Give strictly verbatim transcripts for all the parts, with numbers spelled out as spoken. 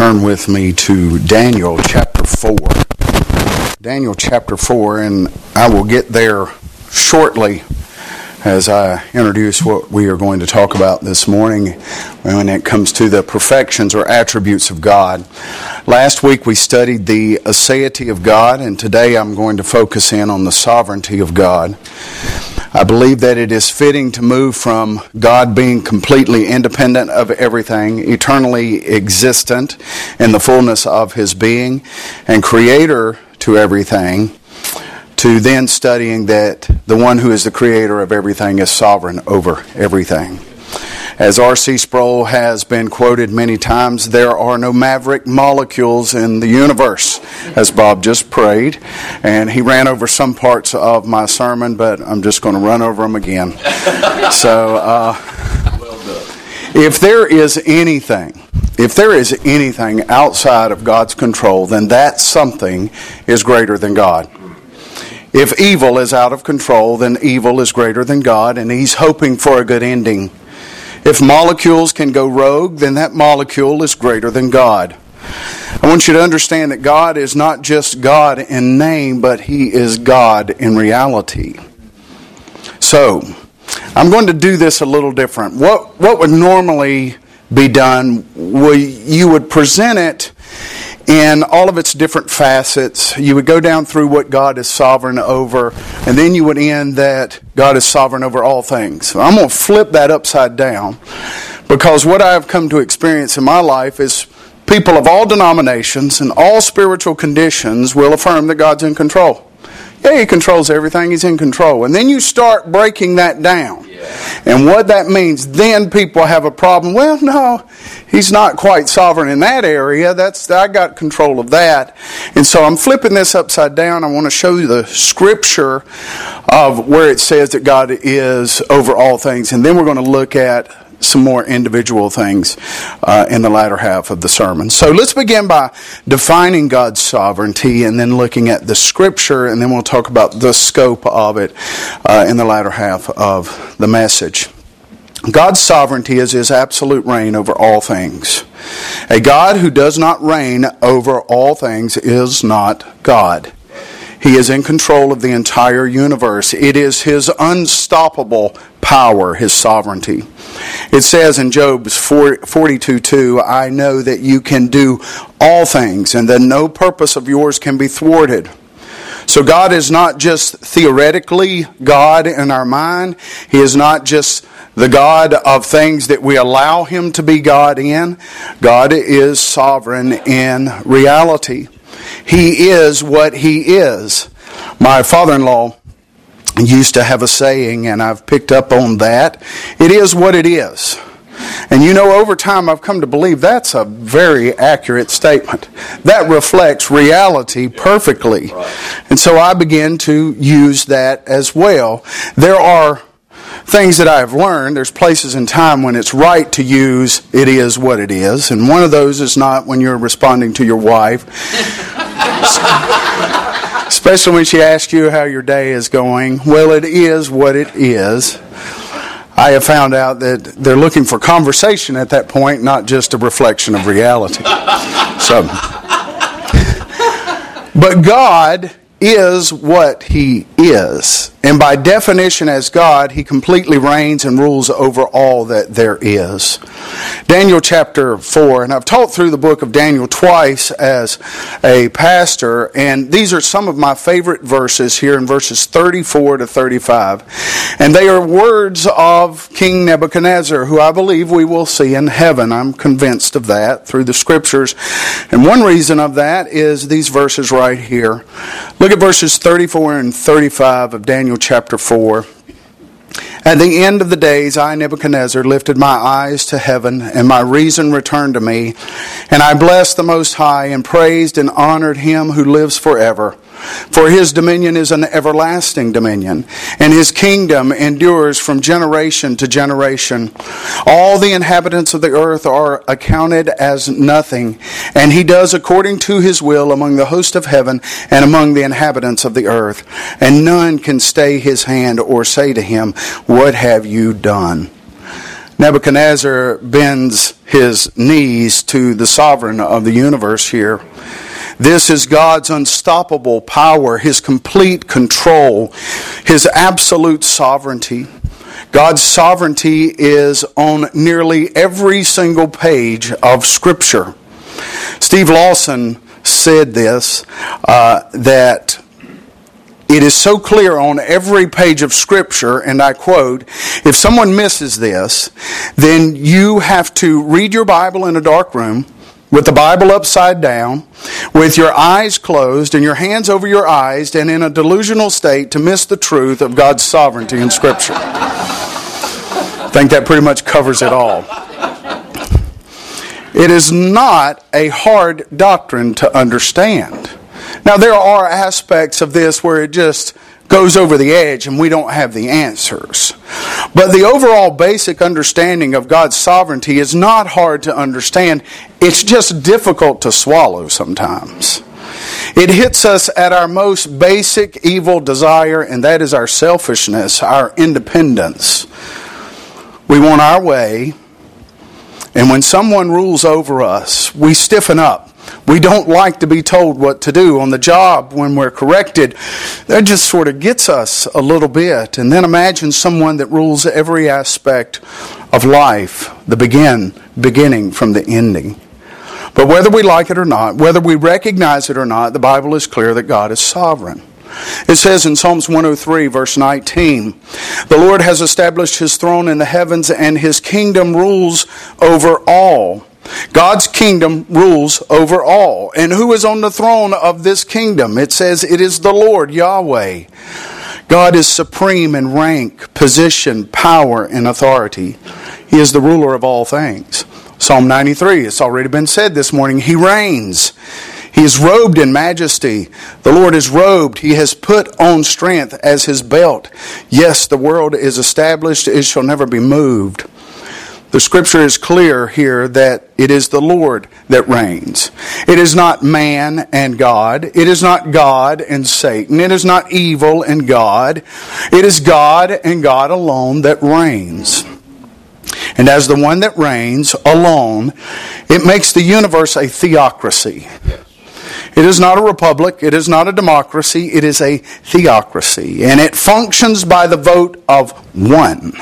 turn with me to Daniel chapter four. Daniel chapter four, and I will get there shortly as I introduce what we are going to talk about this morning when it comes to the perfections or attributes of God. Last week we studied the aseity of God, and today I'm going to focus in on the sovereignty of God. I believe that it is fitting to move from God being completely independent of everything, eternally existent in the fullness of His being, and creator to everything, to then studying that the one who is the creator of everything is sovereign over everything. As R C Sproul has been quoted many times, there are no maverick molecules in the universe, as Bob just prayed. And he ran over some parts of my sermon, but I'm just going to run over them again. So, uh, if there is anything, if there is anything outside of God's control, then that something is greater than God. If evil is out of control, then evil is greater than God, and He's hoping for a good ending. If molecules can go rogue, then that molecule is greater than God. I want you to understand that God is not just God in name, but He is God in reality. So, I'm going to do this a little different. What what would normally be done, well, you would present it in all of its different facets. You would go down through what God is sovereign over, and then you would end that God is sovereign over all things. So I'm going to flip that upside down, because what I've come to experience in my life is people of all denominations and all spiritual conditions will affirm that God's in control. Yeah, He controls everything. He's in control. And then you start breaking that down. Yeah. And what that means, then people have a problem. Well, no, He's not quite sovereign in that area. That's I got control of that. And so I'm flipping this upside down. I want to show you the scripture of where it says that God is over all things. And then we're going to look at some more individual things uh, in the latter half of the sermon. So let's begin by defining God's sovereignty and then looking at the scripture, and then we'll talk about the scope of it uh, in the latter half of the message. God's sovereignty is His absolute reign over all things. A God who does not reign over all things is not God. He is in control of the entire universe. It is His unstoppable power, His sovereignty. It says in Job forty-two two, I know that you can do all things, and that no purpose of yours can be thwarted. So God is not just theoretically God in our mind. He is not just the God of things that we allow Him to be God in. God is sovereign in reality. He is what He is. My father-in-law used to have a saying, and I've picked up on that. It is what it is. And you know, over time I've come to believe that's a very accurate statement. That reflects reality perfectly. And so I began to use that as well. There are things that I have learned. There's places in time when it's right to use it is what it is. And one of those is not when you're responding to your wife. Especially when she asks you how your day is going. Well, it is what it is. I have found out that they're looking for conversation at that point, not just a reflection of reality. So, but God is what He is. And by definition as God, He completely reigns and rules over all that there is. Daniel chapter four, and I've taught through the book of Daniel twice as a pastor, and these are some of my favorite verses here in verses thirty-four to thirty-five. And they are words of King Nebuchadnezzar, who I believe we will see in heaven. I'm convinced of that through the scriptures. And one reason of that is these verses right here. Look at verses thirty-four and thirty-five of Daniel chapter four. At the end of the days, I, Nebuchadnezzar, lifted my eyes to heaven, and my reason returned to me. And I blessed the Most High, and praised and honored Him who lives forever. For His dominion is an everlasting dominion, and His kingdom endures from generation to generation. All the inhabitants of the earth are accounted as nothing, and He does according to His will among the host of heaven and among the inhabitants of the earth. And none can stay His hand or say to Him, what have you done? Nebuchadnezzar bends his knees to the sovereign of the universe here. This is God's unstoppable power, His complete control, His absolute sovereignty. God's sovereignty is on nearly every single page of Scripture. Steve Lawson said this, uh, that it is so clear on every page of Scripture, and I quote, if someone misses this, then you have to read your Bible in a dark room, with the Bible upside down, with your eyes closed and your hands over your eyes, and in a delusional state to miss the truth of God's sovereignty in Scripture. I think that pretty much covers it all. It is not a hard doctrine to understand. Now, there are aspects of this where it just goes over the edge and we don't have the answers. But the overall basic understanding of God's sovereignty is not hard to understand. It's just difficult to swallow sometimes. It hits us at our most basic evil desire, and that is our selfishness, our independence. We want our way, and when someone rules over us, we stiffen up. We don't like to be told what to do. On the job, when we're corrected, that just sort of gets us a little bit. And then imagine someone that rules every aspect of life, the begin, beginning from the ending. But whether we like it or not, whether we recognize it or not, the Bible is clear that God is sovereign. It says in Psalms one oh three, verse nineteen, the Lord has established His throne in the heavens, and His kingdom rules over all. God's kingdom rules over all. And who is on the throne of this kingdom? It says it is the Lord, Yahweh. God is supreme in rank, position, power, and authority. He is the ruler of all things. Psalm ninety-three, it's already been said this morning, He reigns. He is robed in majesty. The Lord is robed. He has put on strength as His belt. Yes, the world is established. It shall never be moved. The Scripture is clear here that it is the Lord that reigns. It is not man and God. It is not God and Satan. It is not evil and God. It is God and God alone that reigns. And as the one that reigns alone, it makes the universe a theocracy. It is not a republic. It is not a democracy. It is a theocracy. And it functions by the vote of one.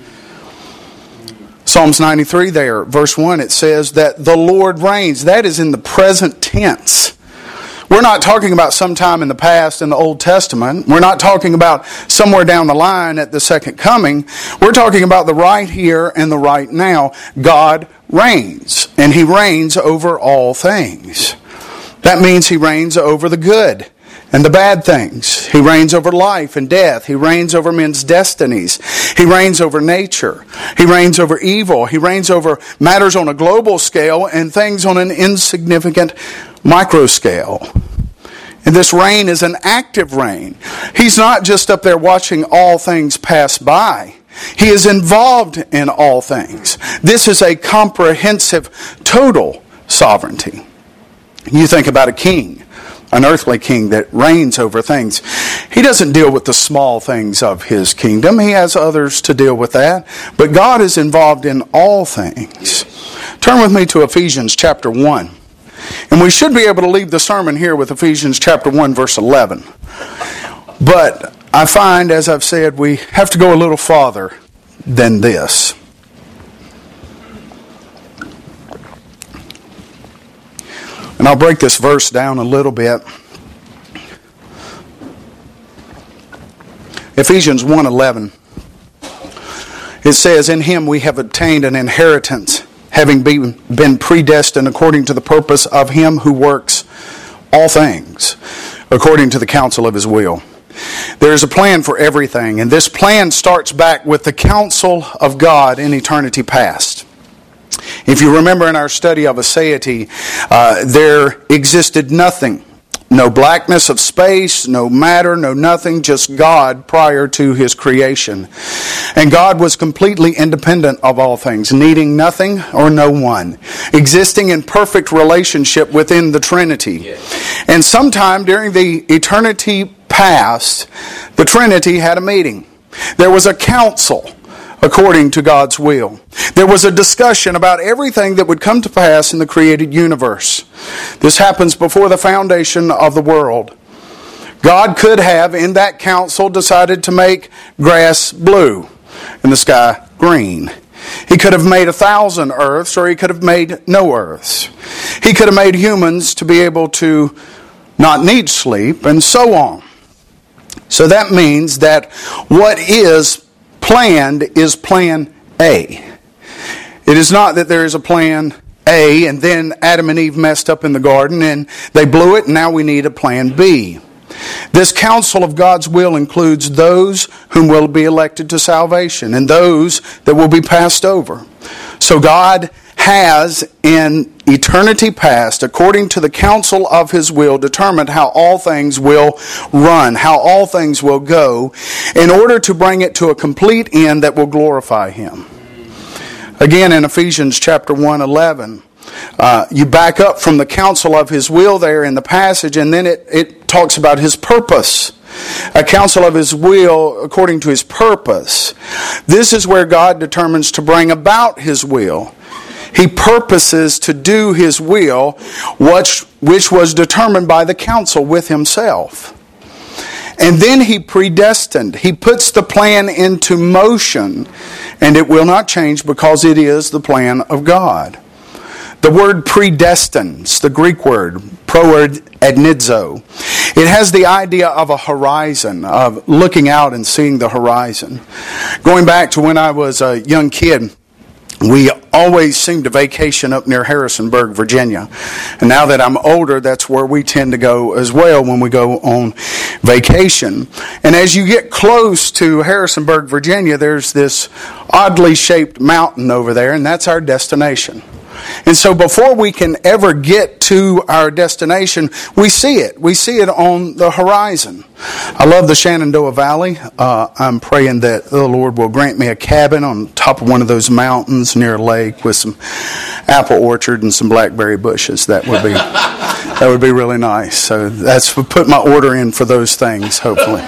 Psalms ninety-three there, verse one, it says that the Lord reigns. That is in the present tense. We're not talking about sometime in the past in the Old Testament. We're not talking about somewhere down the line at the second coming. We're talking about the right here and the right now. God reigns, and He reigns over all things. That means He reigns over the good and the bad things. He reigns over life and death. He reigns over men's destinies. He reigns over nature. He reigns over evil. He reigns over matters on a global scale and things on an insignificant micro scale. And this reign is an active reign. He's not just up there watching all things pass by. He is involved in all things. This is a comprehensive, total sovereignty. You think about a king, an earthly king that reigns over things. He doesn't deal with the small things of his kingdom. He has others to deal with that. But God is involved in all things. Turn with me to Ephesians chapter one. And we should be able to leave the sermon here with Ephesians chapter one, verse eleven. But I find, as I've said, we have to go a little farther than this. And I'll break this verse down a little bit. Ephesians one eleven. It says, in Him we have obtained an inheritance, having been, been predestined according to the purpose of Him who works all things, according to the counsel of His will. There is a plan for everything, and this plan starts back with the counsel of God in eternity past. If you remember in our study of aseity, uh, there existed nothing. No blackness of space, no matter, no nothing, just God prior to His creation. And God was completely independent of all things, needing nothing or no one, existing in perfect relationship within the Trinity. Yes. And sometime during the eternity past, the Trinity had a meeting. There was a council according to God's will. There was a discussion about everything that would come to pass in the created universe. This happens before the foundation of the world. God could have, in that council, decided to make grass blue and the sky green. He could have made a thousand earths, or he could have made no earths. He could have made humans to be able to not need sleep, and so on. So that means that what is planned is plan A. It is not that there is a plan A and then Adam and Eve messed up in the garden and they blew it and now we need a plan B. This counsel of God's will includes those whom will be elected to salvation and those that will be passed over. So God has, in eternity past, according to the counsel of His will, determined how all things will run, how all things will go, in order to bring it to a complete end that will glorify Him. Again, in Ephesians chapter one eleven, uh, you back up from the counsel of His will there in the passage, and then it, it talks about His purpose. A counsel of His will according to His purpose. This is where God determines to bring about His will. He purposes to do His will, which, which was determined by the counsel with Himself. And then He predestined. He puts the plan into motion, and it will not change because it is the plan of God. The word predestines, the Greek word, proadnizo, it has the idea of a horizon, of looking out and seeing the horizon. Going back to when I was a young kid, we always seemed to vacation up near Harrisonburg, Virginia. And now that I'm older, that's where we tend to go as well when we go on vacation. And as you get close to Harrisonburg, Virginia, there's this oddly shaped mountain over there, and that's our destination. And so before we can ever get to our destination, we see it. We see it on the horizon. I love the Shenandoah Valley. Uh, I'm praying that the Lord will grant me a cabin on top of one of those mountains near a lake with some apple orchard and some blackberry bushes. That would be that would be really nice. So that's put my order in for those things, hopefully.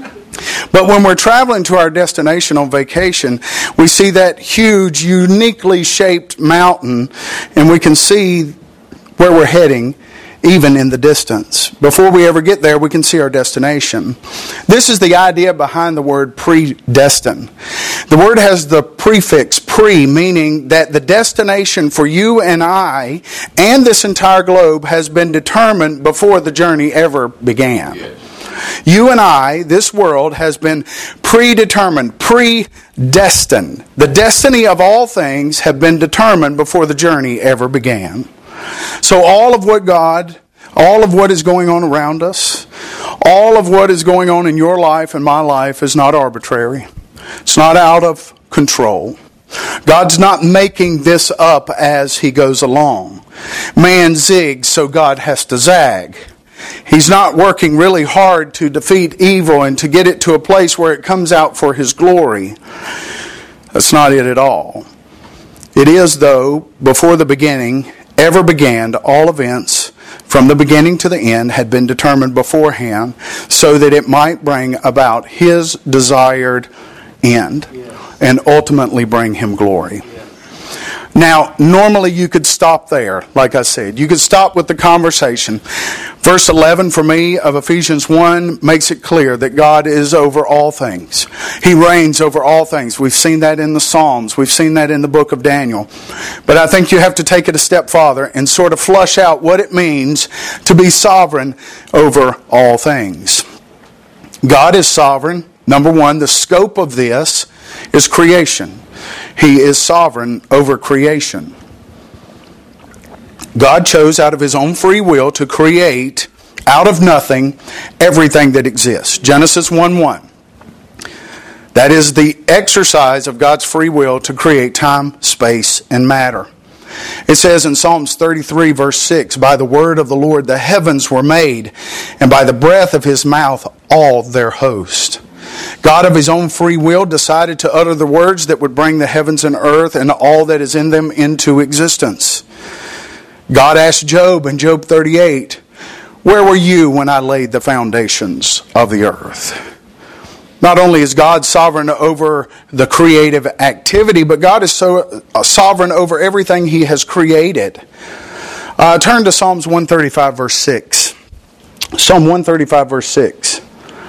But when we're traveling to our destination on vacation, we see that huge, uniquely shaped mountain, and we can see where we're heading, even in the distance. Before we ever get there, we can see our destination. This is the idea behind the word predestined. The word has the prefix pre, meaning that the destination for you and I and this entire globe has been determined before the journey ever began. Yes. You and I, this world, has been predetermined, predestined. The destiny of all things have been determined before the journey ever began. So all of what God, all of what is going on around us, all of what is going on in your life and my life is not arbitrary. It's not out of control. God's not making this up as He goes along. Man zigs, so God has to zag. He's not working really hard to defeat evil and to get it to a place where it comes out for His glory. That's not it at all. It is, though, before the beginning ever began, all events from the beginning to the end had been determined beforehand so that it might bring about His desired end and ultimately bring Him glory. Now, normally you could stop there, like I said. You could stop with the conversation. Verse eleven for me of Ephesians one makes it clear that God is over all things. He reigns over all things. We've seen that in the Psalms. We've seen that in the book of Daniel. But I think you have to take it a step farther and sort of flush out what it means to be sovereign over all things. God is sovereign. Number one, the scope of this is creation. He is sovereign over creation. God chose out of His own free will to create out of nothing everything that exists. Genesis one one. That is the exercise of God's free will to create time, space, and matter. It says in Psalms thirty-three verse six, by the word of the Lord the heavens were made, and by the breath of His mouth all their host. God of His own free will decided to utter the words that would bring the heavens and earth and all that is in them into existence. God asked Job in Job thirty-eight, where were you when I laid the foundations of the earth? Not only is God sovereign over the creative activity, but God is so uh, sovereign over everything He has created. Uh, turn to Psalms one thirty-five, verse six. Psalm one thirty-five, verse six.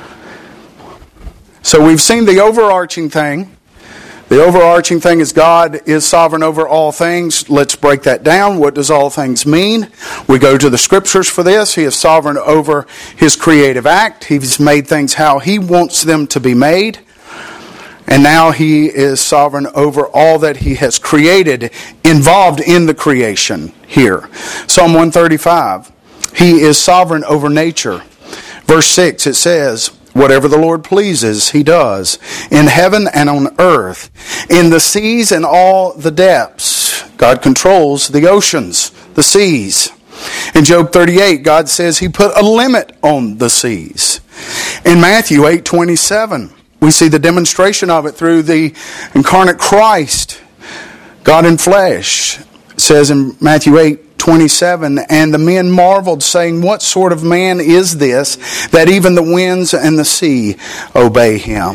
So we've seen the overarching thing. The overarching thing is God is sovereign over all things. Let's break that down. What does all things mean? We go to the Scriptures for this. He is sovereign over His creative act. He's made things how He wants them to be made. And now He is sovereign over all that He has created, involved in the creation here. Psalm one thirty-five. He is sovereign over nature. Verse six, it says, whatever the Lord pleases, He does, in heaven and on earth, in the seas and all the depths. God controls the oceans, the seas. In Job thirty-eight, God says He put a limit on the seas. In Matthew eight twenty-seven, we see the demonstration of it through the incarnate Christ, God in flesh. It says in Matthew eight twenty-seven, and the men marveled, saying, what sort of man is this, that even the winds and the sea obey Him?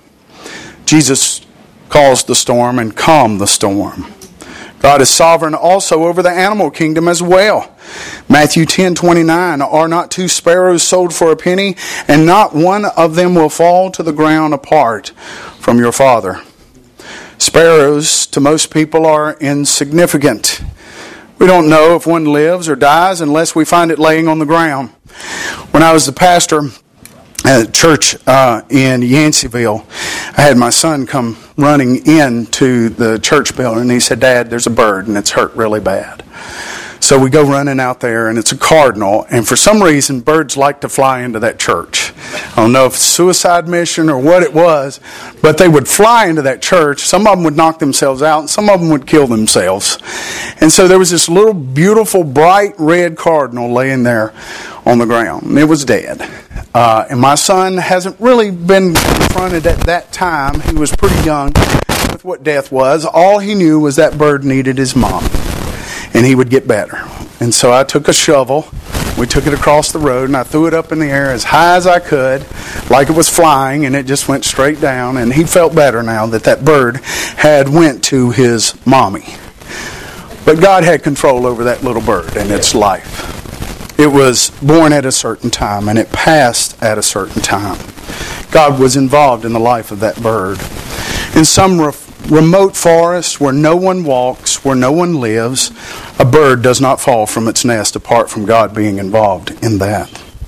Jesus caused the storm and calmed the storm. God is sovereign also over the animal kingdom as well. Matthew ten twenty-nine, are not two sparrows sold for a penny, and not one of them will fall to the ground apart from your Father? Sparrows, to most people, are insignificant. We don't know if one lives or dies unless we find it laying on the ground. When I was the pastor at a church uh, in Yanceyville, I had my son come running into the church building, and he said, Dad, there's a bird, and it's hurt really bad. So we go running out there, and it's a cardinal, and for some reason, birds like to fly into that church. I don't know if it's a suicide mission or what it was, but they would fly into that church. Some of them would knock themselves out, and some of them would kill themselves. And so there was this little beautiful bright red cardinal laying there on the ground, and it was dead. Uh, and my son hasn't really been confronted at that time. He was pretty young with what death was. All he knew was that bird needed his mom, and he would get better. And so I took a shovel, we took it across the road, and I threw it up in the air as high as I could, like it was flying, and it just went straight down. And he felt better now that that bird had went to his mommy. But God had control over that little bird and its life. It was born at a certain time, and it passed at a certain time. God was involved in the life of that bird. In some re- remote forest where no one walks, where no one lives, a bird does not fall from its nest apart from God being involved in that.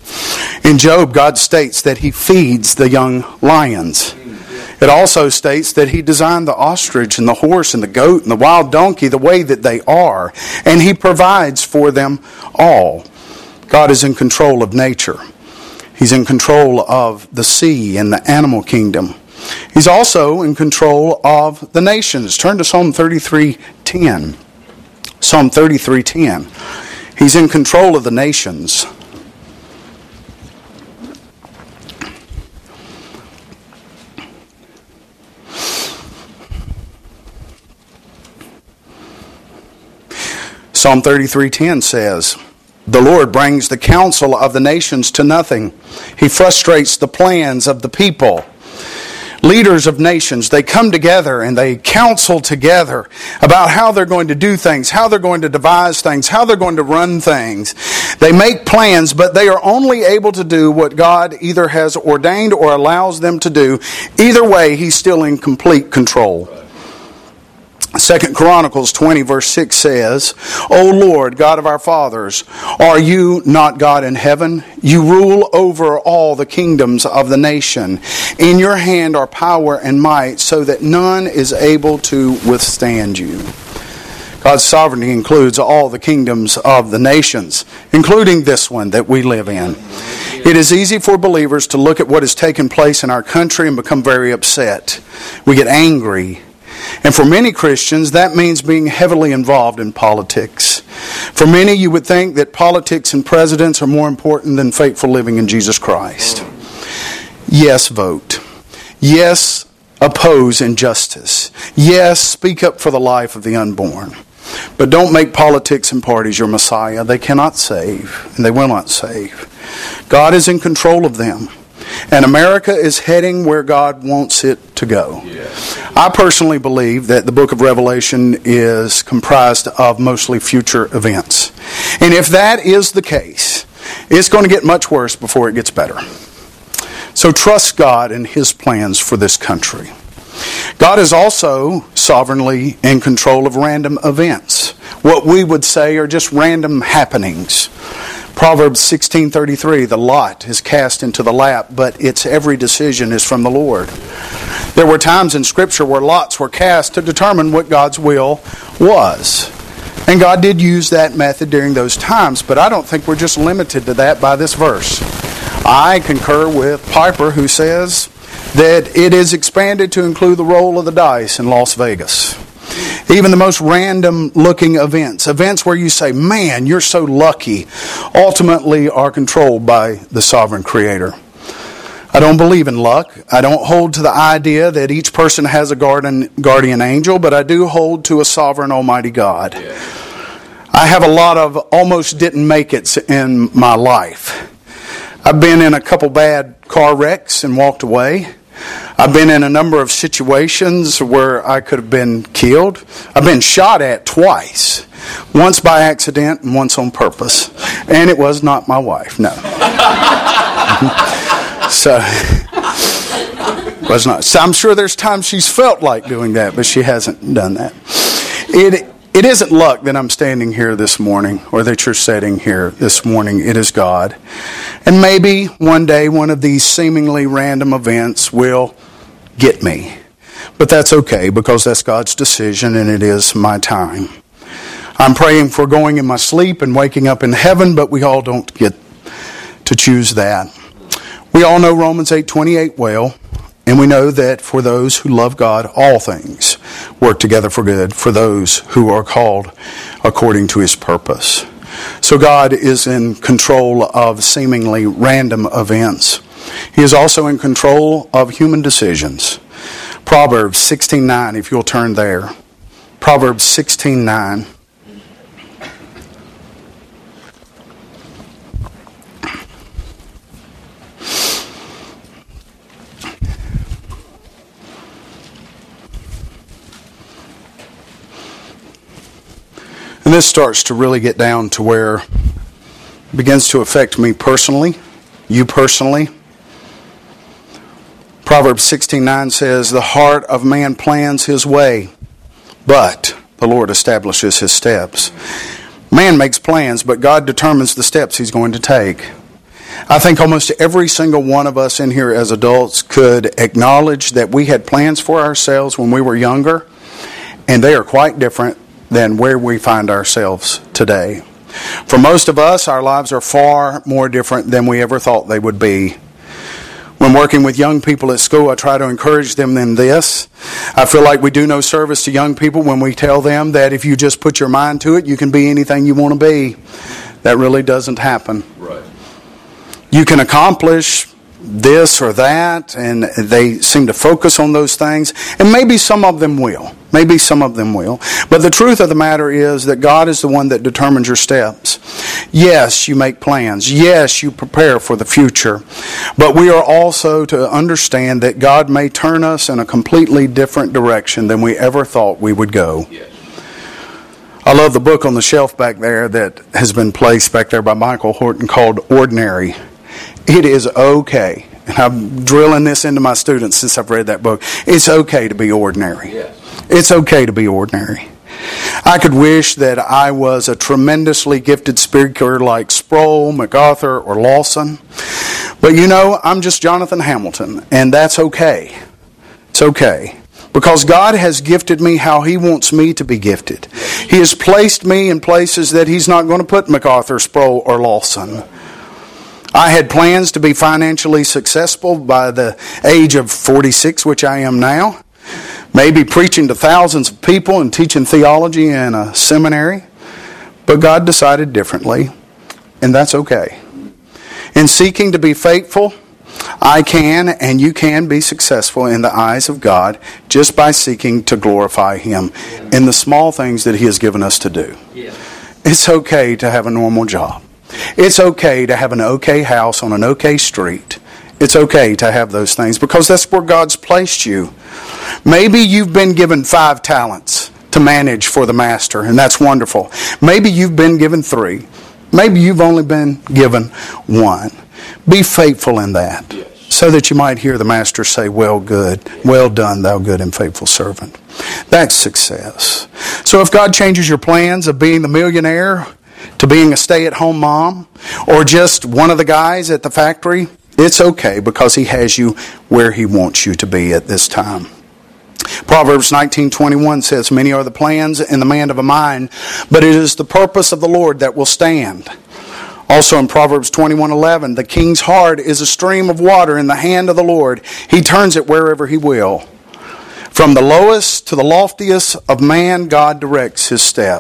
In Job, God states that He feeds the young lions. It also states that He designed the ostrich and the horse and the goat and the wild donkey the way that they are, and He provides for them all. God is in control of nature. He's in control of the sea and the animal kingdom. He's also in control of the nations. Turn to Psalm thirty-three ten. Psalm thirty-three ten. He's in control of the nations. Psalm thirty-three ten says, the Lord brings the counsel of the nations to nothing. He frustrates the plans of the people. Leaders of nations, they come together and they counsel together about how they're going to do things, how they're going to devise things, how they're going to run things. They make plans, but they are only able to do what God either has ordained or allows them to do. Either way, He's still in complete control. Second Chronicles twenty verse six says, O Lord, God of our fathers, are you not God in heaven? You rule over all the kingdoms of the nation. In your hand are power and might, so that none is able to withstand you. God's sovereignty includes all the kingdoms of the nations, including this one that we live in. It is easy for believers to look at what has taken place in our country and become very upset. We get angry. And for many Christians, that means being heavily involved in politics. For many, you would think that politics and presidents are more important than faithful living in Jesus Christ. Yes, vote. Yes, oppose injustice. Yes, speak up for the life of the unborn. But don't make politics and parties your Messiah. They cannot save, and they will not save. God is in control of them. And America is heading where God wants it to go. I personally believe that the book of Revelation is comprised of mostly future events. And if that is the case, it's going to get much worse before it gets better. So trust God and His plans for this country. God is also sovereignly in control of random events. What we would say are just random happenings. Proverbs sixteen thirty-three, the lot is cast into the lap, but its every decision is from the Lord. There were times in Scripture where lots were cast to determine what God's will was. And God did use that method during those times, but I don't think we're just limited to that by this verse. I concur with Piper, who says that it is expanded to include the roll of the dice in Las Vegas. Even the most random looking events, events where you say, man, you're so lucky, ultimately are controlled by the sovereign Creator. I don't believe in luck. I don't hold to the idea that each person has a guardian, guardian angel, but I do hold to a sovereign Almighty God. Yeah. I have a lot of almost didn't make it in my life. I've been in a couple bad car wrecks and walked away. I've been in a number of situations where I could have been killed. I've been shot at twice. Once by accident and once on purpose. And it was not my wife, no. so, was not. So I'm sure there's times she's felt like doing that, but she hasn't done that. It It isn't luck that I'm standing here this morning or that you're sitting here this morning. It is God. And maybe one day one of these seemingly random events will get me. But that's okay because that's God's decision and it is my time. I'm praying for going in my sleep and waking up in heaven, but we all don't get to choose that. We all know Romans eight twenty-eight well. And we know that for those who love God, all things work together for good, for those who are called according to His purpose. So God is in control of seemingly random events. He is also in control of human decisions. Proverbs sixteen nine, if you'll turn there. Proverbs sixteen nine. And this starts to really get down to where it begins to affect me personally, you personally. Proverbs sixteen nine says, the heart of man plans his way, but the Lord establishes his steps. Man makes plans, but God determines the steps He's going to take. I think almost every single one of us in here as adults could acknowledge that we had plans for ourselves when we were younger, and they are quite different than where we find ourselves today. For most of us, our lives are far more different than we ever thought they would be. When working with young people at school, I try to encourage them in this. I feel like we do no service to young people when we tell them that if you just put your mind to it, you can be anything you want to be. That really doesn't happen. Right. You can accomplish this or that, and they seem to focus on those things, and maybe some of them will. Maybe some of them will. But the truth of the matter is that God is the one that determines your steps. Yes, you make plans. Yes, you prepare for the future. But we are also to understand that God may turn us in a completely different direction than we ever thought we would go. Yes. I love the book on the shelf back there that has been placed back there by Michael Horton called Ordinary. It is okay, and I'm drilling this into my students since I've read that book. It's okay to be ordinary. Yes. It's okay to be ordinary. I could wish that I was a tremendously gifted speaker like Sproul, MacArthur, or Lawson. But you know, I'm just Jonathan Hamilton, and that's okay. It's okay. Because God has gifted me how He wants me to be gifted. He has placed me in places that He's not going to put MacArthur, Sproul, or Lawson. I had plans to be financially successful by the age of forty-six, which I am now. Maybe preaching to thousands of people and teaching theology in a seminary. But God decided differently, and that's okay. In seeking to be faithful, I can and you can be successful in the eyes of God just by seeking to glorify Him in the small things that He has given us to do. It's okay to have a normal job. It's okay to have an okay house on an okay street. It's okay to have those things because that's where God's placed you. Maybe you've been given five talents to manage for the master, and that's wonderful. Maybe you've been given three. Maybe you've only been given one. Be faithful in that, so that you might hear the master say, well good, well done, thou good and faithful servant. That's success. So if God changes your plans of being the millionaire to being a stay-at-home mom, or just one of the guys at the factory, it's okay because He has you where He wants you to be at this time. Proverbs nineteen twenty-one says, many are the plans in the man of a mind, but it is the purpose of the Lord that will stand. Also in Proverbs twenty-one eleven, the king's heart is a stream of water in the hand of the Lord. He turns it wherever He will. From the lowest to the loftiest of man, God directs his step.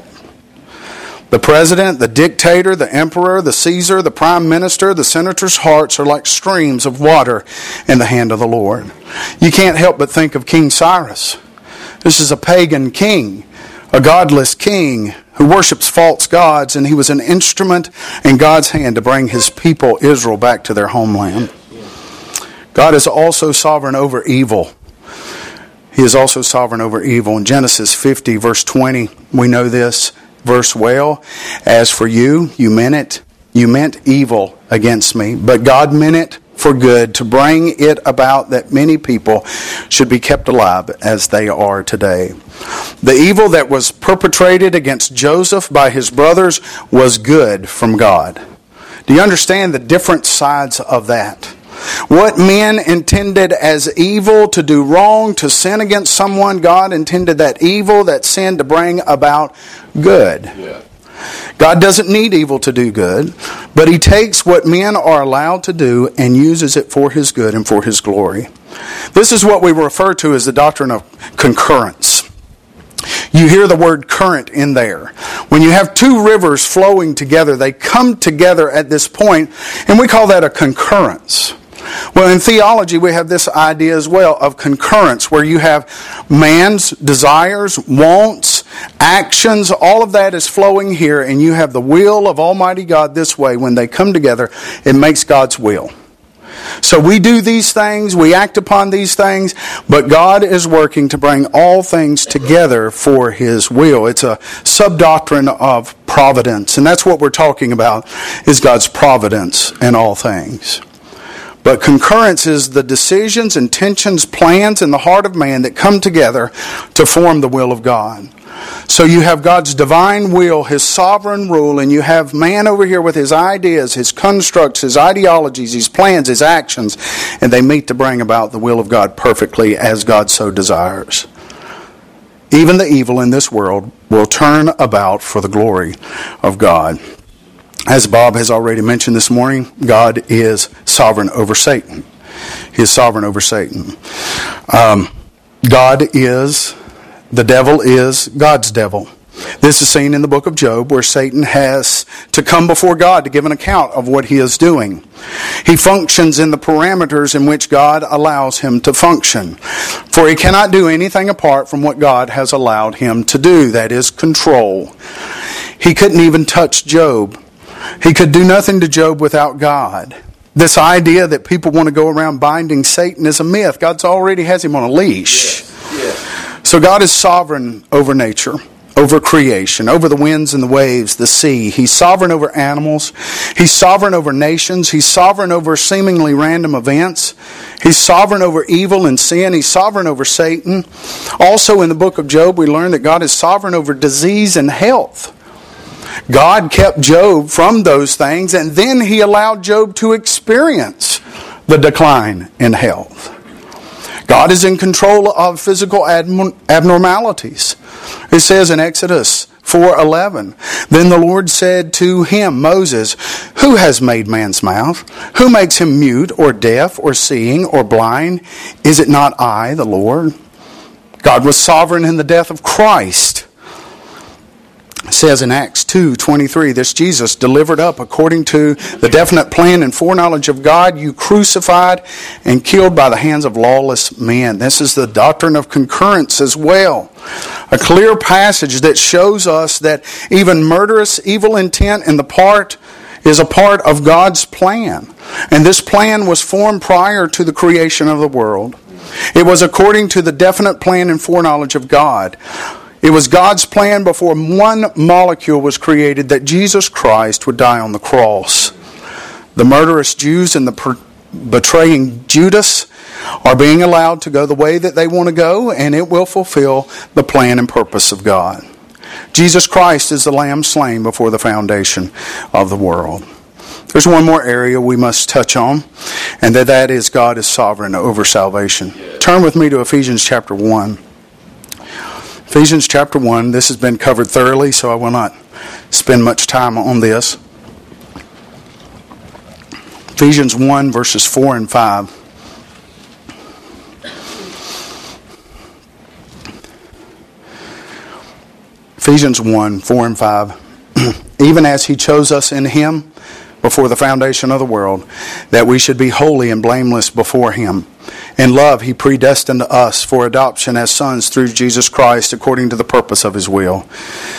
The president, the dictator, the emperor, the Caesar, the prime minister, the senator's hearts are like streams of water in the hand of the Lord. You can't help but think of King Cyrus. This is a pagan king, a godless king who worships false gods, and he was an instrument in God's hand to bring His people, Israel, back to their homeland. God is also sovereign over evil. He is also sovereign over evil. In Genesis fifty, verse twenty, we know this verse well. As for you, you meant it. You meant evil against me, but God meant it for good, to bring it about that many people should be kept alive as they are today. The evil that was perpetrated against Joseph by his brothers was good from God. Do you understand the different sides of that? What men intended as evil, to do wrong, to sin against someone, God intended that evil, that sin, to bring about good. Yeah. God doesn't need evil to do good, but He takes what men are allowed to do and uses it for His good and for His glory. This is what we refer to as the doctrine of concurrence. You hear the word current in there. When you have two rivers flowing together, they come together at this point, and we call that a concurrence. Well, in theology, we have this idea as well of concurrence, where you have man's desires, wants, actions, all of that is flowing here, and you have the will of Almighty God this way. When they come together, it makes God's will. So we do these things, we act upon these things, but God is working to bring all things together for His will. It's a sub-doctrine of providence, and that's what we're talking about, is God's providence in all things. But concurrence is the decisions, intentions, plans in the heart of man that come together to form the will of God. So you have God's divine will, His sovereign rule, and you have man over here with his ideas, his constructs, his ideologies, his plans, his actions, and they meet to bring about the will of God perfectly as God so desires. Even the evil in this world will turn about for the glory of God. As Bob has already mentioned this morning, God is sovereign over Satan. He is sovereign over Satan. Um, God is, the devil is God's devil. This is seen in the book of Job, where Satan has to come before God to give an account of what he is doing. He functions in the parameters in which God allows him to function. For he cannot do anything apart from what God has allowed him to do, that is, control. He couldn't even touch Job. He could do nothing to Job without God. This idea that people want to go around binding Satan is a myth. God's already has him on a leash. Yes. Yes. So God is sovereign over nature, over creation, over the winds and the waves, the sea. He's sovereign over animals. He's sovereign over nations. He's sovereign over seemingly random events. He's sovereign over evil and sin. He's sovereign over Satan. Also in the book of Job, we learn that God is sovereign over disease and health. God kept Job from those things, and then He allowed Job to experience the decline in health. God is in control of physical abnormalities. It says in Exodus four eleven, "Then the Lord said to him, Moses, who has made man's mouth? Who makes him mute or deaf or seeing or blind? Is it not I, the Lord?" God was sovereign in the death of Christ. It says in Acts two twenty-three, "This Jesus delivered up according to the definite plan and foreknowledge of God, you crucified and killed by the hands of lawless men." This is the doctrine of concurrence as well. A clear passage that shows us that even murderous evil intent in the part is a part of God's plan. And this plan was formed prior to the creation of the world. It was according to the definite plan and foreknowledge of God. It was God's plan before one molecule was created that Jesus Christ would die on the cross. The murderous Jews and the per- betraying Judas are being allowed to go the way that they want to go, and it will fulfill the plan and purpose of God. Jesus Christ is the Lamb slain before the foundation of the world. There's one more area we must touch on, and that, that is God is sovereign over salvation. Turn with me to Ephesians chapter one. Ephesians chapter one, this has been covered thoroughly, so I will not spend much time on this. Ephesians one, verses four and five. Ephesians one, four and five. Even as He chose us in Him before the foundation of the world, that we should be holy and blameless before Him. In love, He predestined us for adoption as sons through Jesus Christ, according to the purpose of His will.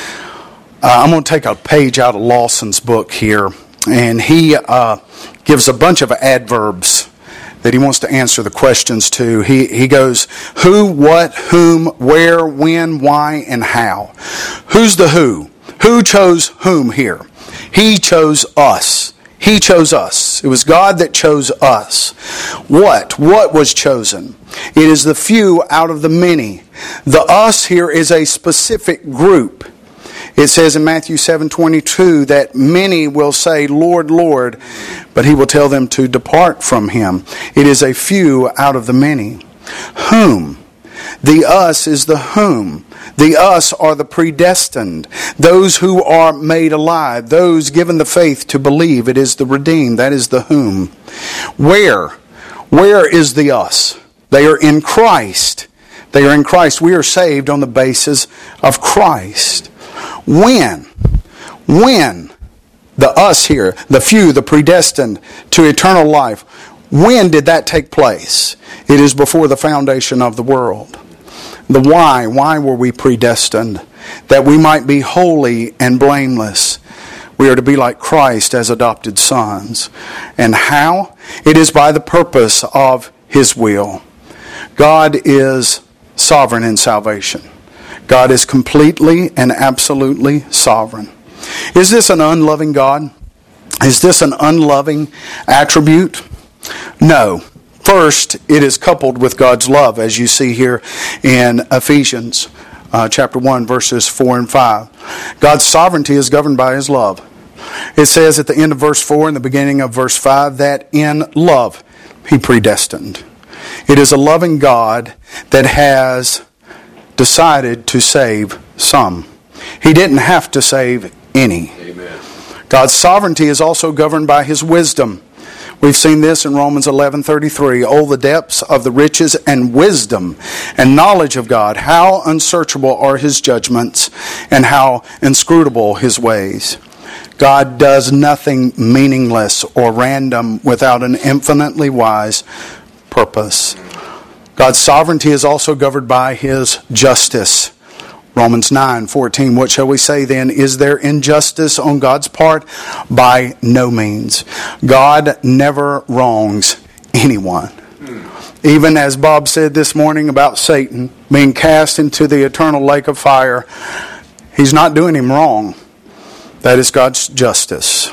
Uh, I'm going to take a page out of Lawson's book here, and he uh, gives a bunch of adverbs that he wants to answer the questions to. He, he goes, who, what, whom, where, when, why, and how. Who's the who? Who chose whom here? He chose us. He chose us. It was God that chose us. What? What was chosen? It is the few out of the many. The us here is a specific group. It says in Matthew seven twenty-two that many will say, Lord, Lord, but He will tell them to depart from Him. It is a few out of the many. Whom? The us is the whom. The us are the predestined, those who are made alive, those given the faith to believe. It is the redeemed, that is the whom. Where? Where is the us? They are in Christ. They are in Christ. We are saved on the basis of Christ. When? When? The us here, the few, the predestined to eternal life. When did that take place? It is before the foundation of the world. The why, why were we predestined? That we might be holy and blameless. We are to be like Christ as adopted sons. And how? It is by the purpose of His will. God is sovereign in salvation. God is completely and absolutely sovereign. Is this an unloving God? Is this an unloving attribute? No. First, it is coupled with God's love, as you see here in Ephesians uh, chapter one, verses four and five. God's sovereignty is governed by His love. It says at the end of verse four and the beginning of verse five that in love He predestined. It is a loving God that has decided to save some. He didn't have to save any. Amen. God's sovereignty is also governed by His wisdom. We've seen this in Romans eleven thirty-three. Oh, the depths of the riches and wisdom and knowledge of God. How unsearchable are His judgments and how inscrutable His ways. God does nothing meaningless or random without an infinitely wise purpose. God's sovereignty is also governed by His justice. Romans nine fourteen, what shall we say then? Is there injustice on God's part? By no means. God never wrongs anyone. Even as Bob said this morning about Satan being cast into the eternal lake of fire, he's not doing him wrong. That is God's justice.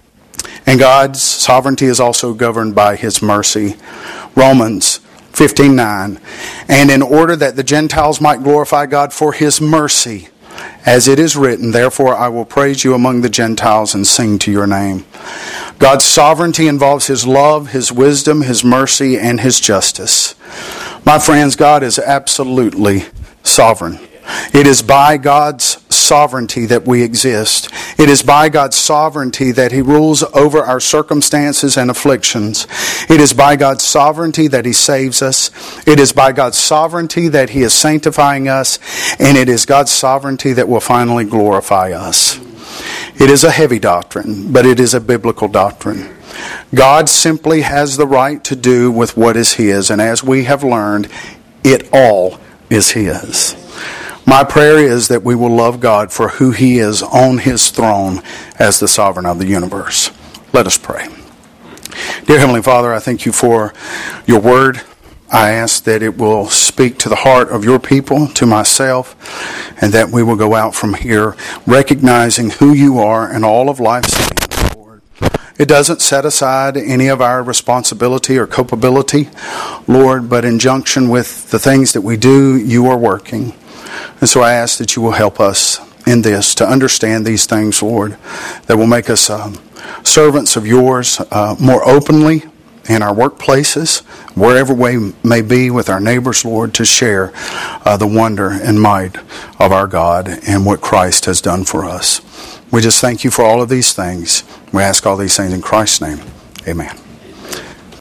And God's sovereignty is also governed by His mercy. Romans fifteen nine. And in order that the Gentiles might glorify God for His mercy, as it is written, therefore I will praise you among the Gentiles and sing to your name. God's sovereignty involves His love, His wisdom, His mercy, and His justice. My friends, God is absolutely sovereign. It is by God's sovereignty that we exist. It is by God's sovereignty that He rules over our circumstances and afflictions. It is by God's sovereignty that He saves us. It is by God's sovereignty that He is sanctifying us. And it is God's sovereignty that will finally glorify us. It is a heavy doctrine, but it is a biblical doctrine. God simply has the right to do with what is His. And as we have learned, it all is His. My prayer is that we will love God for who He is on His throne as the sovereign of the universe. Let us pray. Dear Heavenly Father, I thank you for your word. I ask that it will speak to the heart of your people, to myself, and that we will go out from here recognizing who you are and all of life's things, Lord. It doesn't set aside any of our responsibility or culpability, Lord, but in junction with the things that we do, you are working. And so I ask that you will help us in this to understand these things, Lord, that will make us um, servants of yours uh, more openly in our workplaces, wherever we may be with our neighbors, Lord, to share uh, the wonder and might of our God and what Christ has done for us. We just thank you for all of these things. We ask all these things in Christ's name. Amen.